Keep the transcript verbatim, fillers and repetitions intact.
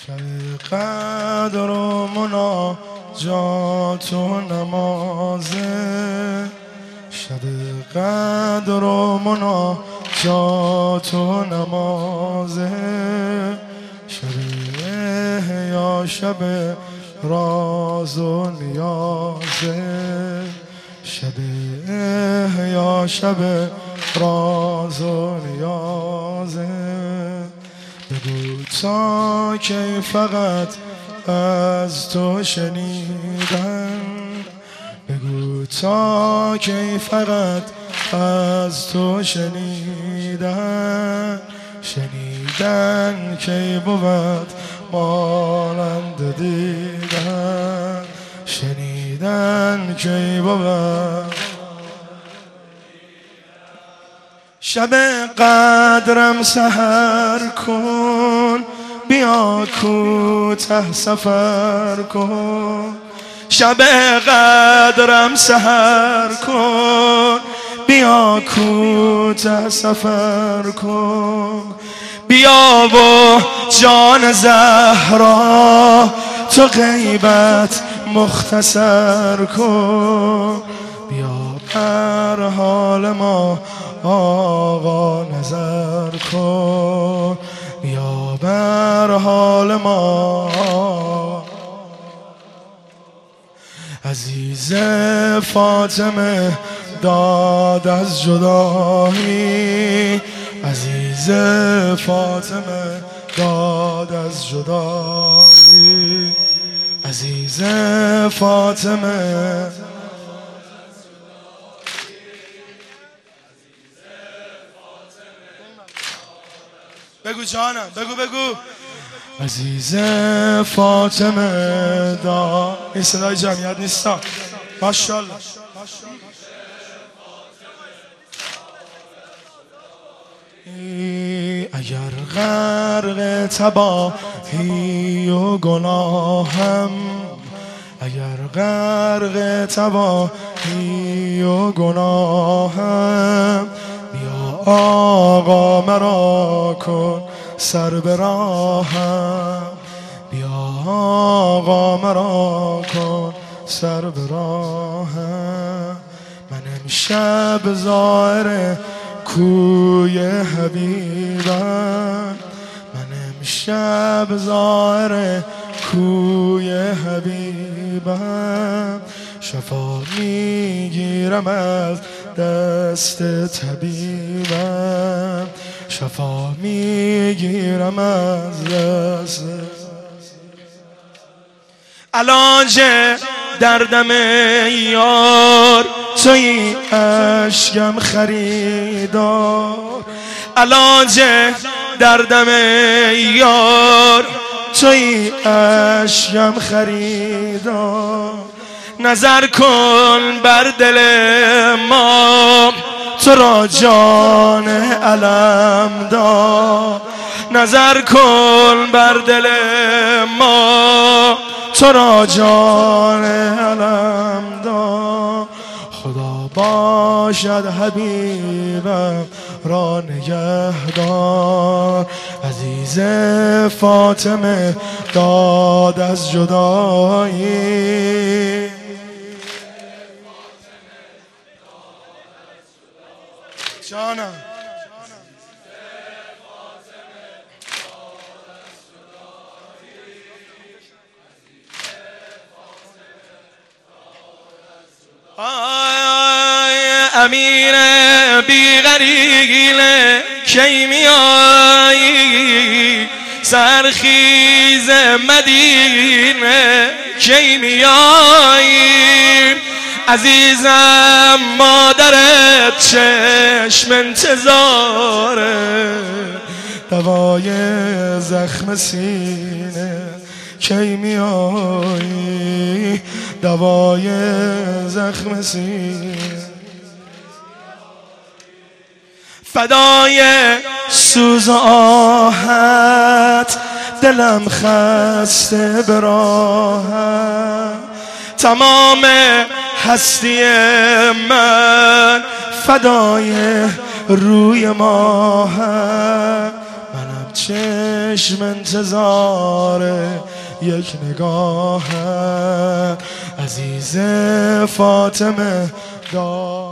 شب قدر و مناجات و نمازه، شب قدر و مناجات و نمازه، شب یا شب راز و نیازه، شب یا شب راز و نیازه. بگو تا کی فقط از تو شنیدن، بگو تا کی فقط از تو شنیدن، شنیدن کی بود مانند دیدن، شنیدن کی بود. شب قدرم سحر کن، بیا کوته سفر کن. شب قدرم سحر کن، بیا کوته سفر کن. بیا و جان زهرا تو غیبت مختصر کن. بیا بر حال ما آقا نظر کن، بیا بر حال ما. عزیز فاطمه داد از جدایی، عزیز فاطمه داد از جدایی، عزیز فاطمه. بگو جانم، بگو بگو. عزیز فاطمه دا. این صدای جمعیت نیستا. ماشاءالله. اگر غرق تباهی و گناهم، اگر غرق تباهی و گناهم، بیا آقا مرا کن سر به راهم، بیا آقا مرا کن سر به راهم. من امشب زائر کوی حبیبم، من امشب زائر کوی حبیبم. شفا میگیرم از دست طبیبم، شفا میگیرم از دست. علاج دردم یار توی اشکم خریدار، علاج دردم یار توی اشکم خریدار. نظر کن بر دل ما تو را جان علم دار، نظر کن بر دل ما تو را جان علم دار. خدا باشد حبیبم را نگهدار، عزیز فاطمه داد از جدایی. جانم امیر بیغریل کی میایی، سرخیز مدینه کی میایی. عزیزم مادرت چشم انتظاره، دوای زخم سینه کی میایی، دوای زخم سینه. فدای سوز و آهت دلم خسته به راحت، تمام هستی من فدای روی ماهت. منم چشم انتظار یک نگاه عزیز فاطمه دار.